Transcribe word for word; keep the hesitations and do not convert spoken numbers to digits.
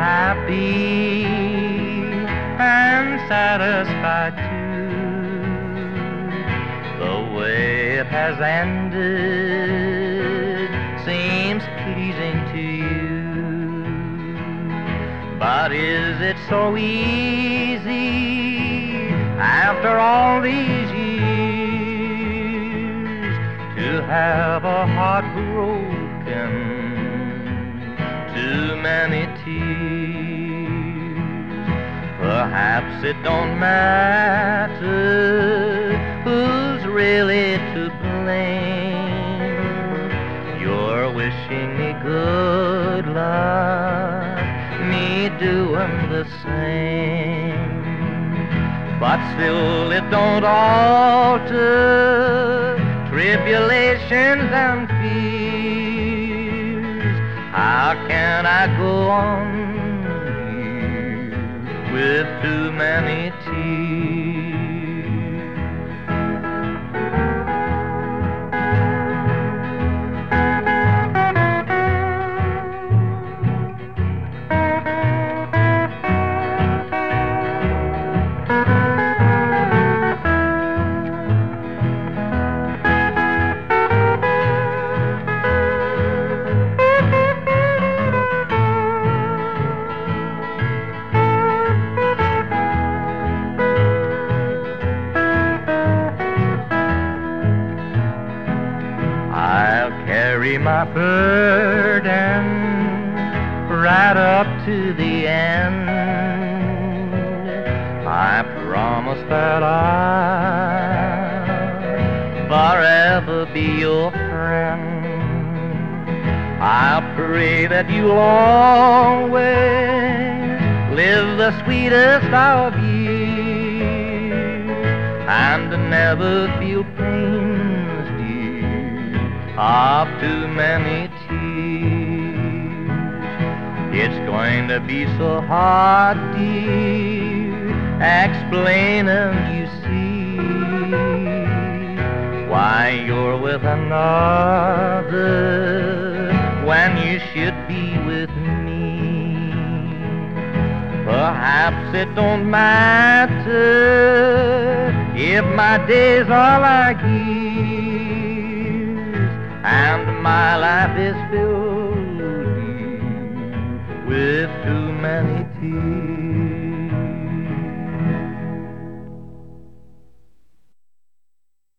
happy and satisfied too. The way it has ended seems pleasing to you. But is it so easy after all these years to have a heart broken, too many tears? Perhaps it don't matter who's really to blame. You're wishing me good luck, me doing the same. But still it don't alter tribulations and fears. How can I go on here with too many tears? I'll carry my burden right up to the end. I promise that I'll forever be your friend. I'll pray that you'll always live the sweetest of years and never feel pains, dear, of too many tears. It's going to be so hard, dear, explaining, you see, why you're with another when you should be with me. Perhaps it don't matter if my days are like years and my life is filled